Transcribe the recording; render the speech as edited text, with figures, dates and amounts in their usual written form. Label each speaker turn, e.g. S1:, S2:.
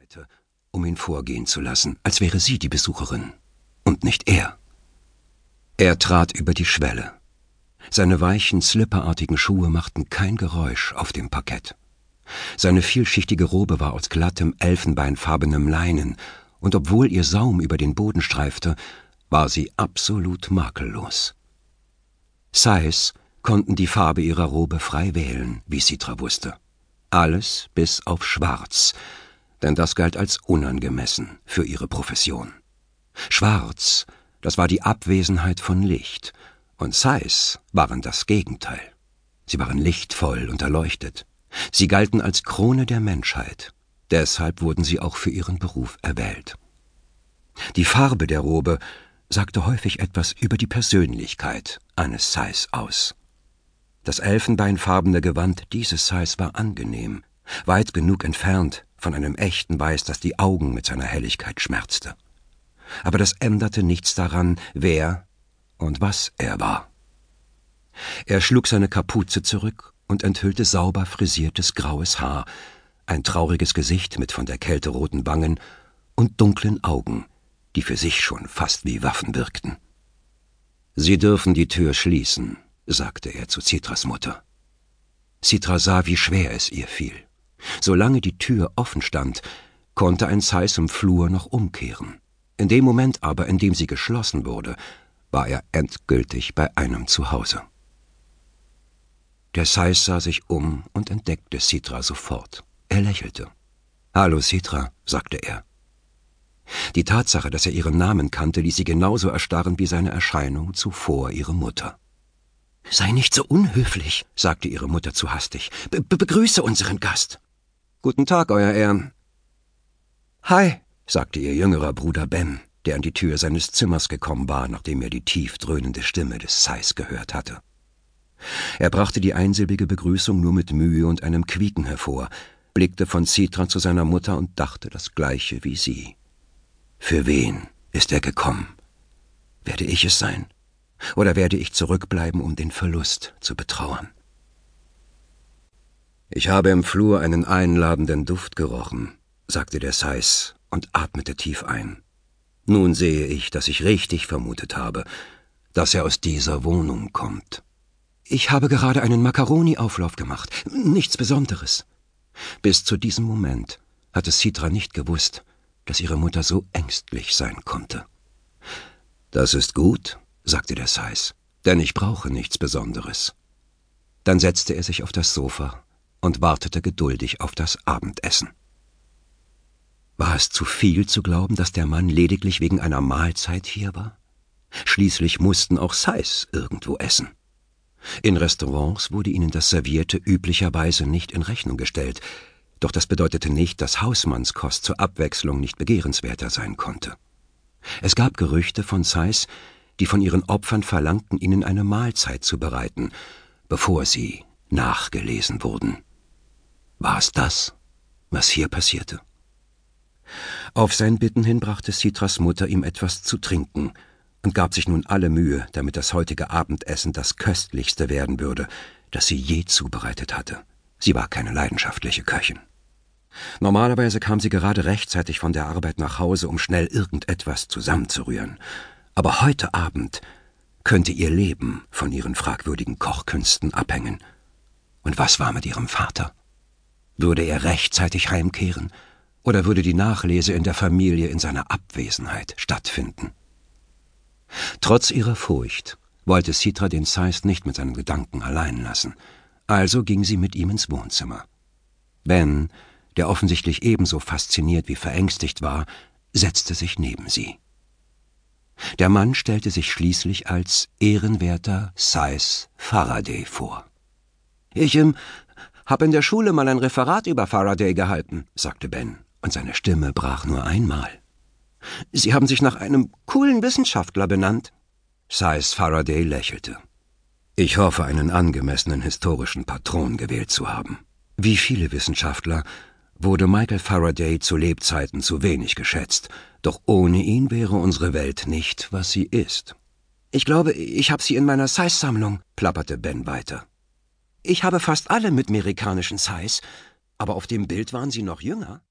S1: um ihn vorgehen zu lassen, als wäre sie die Besucherin und nicht er. Er trat über die Schwelle. Seine weichen, slipperartigen Schuhe machten kein Geräusch auf dem Parkett. Seine vielschichtige Robe war aus glattem, elfenbeinfarbenem Leinen, und obwohl ihr Saum über den Boden streifte, war sie absolut makellos. Sais konnten die Farbe ihrer Robe frei wählen, wie Citra wusste. Alles bis auf Schwarz, denn das galt als unangemessen für ihre Profession. Schwarz, das war die Abwesenheit von Licht, und Sais waren das Gegenteil. Sie waren lichtvoll und erleuchtet. Sie galten als Krone der Menschheit. Deshalb wurden sie auch für ihren Beruf erwählt. Die Farbe der Robe sagte häufig etwas über die Persönlichkeit eines Sais aus. Das elfenbeinfarbene Gewand dieses Sais war angenehm, weit genug entfernt von einem echten Weiß, das die Augen mit seiner Helligkeit schmerzte. Aber das änderte nichts daran, wer und was er war. Er schlug seine Kapuze zurück und enthüllte sauber frisiertes graues Haar, ein trauriges Gesicht mit von der Kälte roten Wangen und dunklen Augen, die für sich schon fast wie Waffen wirkten. »Sie dürfen die Tür schließen«, sagte er zu Citras Mutter. Citra sah, wie schwer es ihr fiel. Solange die Tür offen stand, konnte ein Sais im Flur noch umkehren. In dem Moment aber, in dem sie geschlossen wurde, war er endgültig bei einem Zuhause. Der Sais sah sich um und entdeckte Citra sofort. Er lächelte. »Hallo, Citra«, sagte er. Die Tatsache, dass er ihren Namen kannte, ließ sie genauso erstarren wie seine Erscheinung zuvor ihre Mutter. »Sei nicht so unhöflich«, sagte ihre Mutter zu hastig. »Begrüße unseren Gast.« »Guten Tag, Euer Ehren.« »Hi«, sagte ihr jüngerer Bruder Ben, der an die Tür seines Zimmers gekommen war, nachdem er die tief dröhnende Stimme des Sais gehört hatte. Er brachte die einsilbige Begrüßung nur mit Mühe und einem Quieken hervor, blickte von Citra zu seiner Mutter und dachte das Gleiche wie sie. Für wen ist er gekommen? Werde ich es sein? Oder werde ich zurückbleiben, um den Verlust zu betrauern? »Ich habe im Flur einen einladenden Duft gerochen«, sagte der Sais und atmete tief ein. »Nun sehe ich, dass ich richtig vermutet habe, dass er aus dieser Wohnung kommt.« »Ich habe gerade einen Macaroni-Auflauf gemacht. Nichts Besonderes.« Bis zu diesem Moment hatte Citra nicht gewusst, dass ihre Mutter so ängstlich sein konnte. »Das ist gut«, sagte der Sais, »denn ich brauche nichts Besonderes.« Dann setzte er sich auf das Sofa und wartete geduldig auf das Abendessen. War es zu viel zu glauben, dass der Mann lediglich wegen einer Mahlzeit hier war? Schließlich mussten auch Sais irgendwo essen. In Restaurants wurde ihnen das Servierte üblicherweise nicht in Rechnung gestellt, doch das bedeutete nicht, dass Hausmannskost zur Abwechslung nicht begehrenswerter sein konnte. Es gab Gerüchte von Sais, die von ihren Opfern verlangten, ihnen eine Mahlzeit zu bereiten, bevor sie nachgelesen wurden. War es das, was hier passierte? Auf sein Bitten hin brachte Citras Mutter ihm etwas zu trinken und gab sich nun alle Mühe, damit das heutige Abendessen das Köstlichste werden würde, das sie je zubereitet hatte. Sie war keine leidenschaftliche Köchin. Normalerweise kam sie gerade rechtzeitig von der Arbeit nach Hause, um schnell irgendetwas zusammenzurühren. Aber heute Abend könnte ihr Leben von ihren fragwürdigen Kochkünsten abhängen. Und was war mit ihrem Vater? Würde er rechtzeitig heimkehren? Oder würde die Nachlese in der Familie in seiner Abwesenheit stattfinden? Trotz ihrer Furcht wollte Citra den Sais nicht mit seinen Gedanken allein lassen. Also ging sie mit ihm ins Wohnzimmer. Ben, der offensichtlich ebenso fasziniert wie verängstigt war, setzte sich neben sie. Der Mann stellte sich schließlich als ehrenwerter Sais Faraday vor. »Ich habe in der Schule mal ein Referat über Faraday gehalten«, sagte Ben, und seine Stimme brach nur einmal. »Sie haben sich nach einem coolen Wissenschaftler benannt?« Sais Faraday lächelte. »Ich hoffe, einen angemessenen historischen Patron gewählt zu haben. Wie viele Wissenschaftler wurde Michael Faraday zu Lebzeiten zu wenig geschätzt, doch ohne ihn wäre unsere Welt nicht, was sie ist.« »Ich glaube, ich habe sie in meiner Sais-Sammlung«, plapperte Ben weiter. »Ich habe fast alle midamerikanischen Sais, aber auf dem Bild waren sie noch jünger.«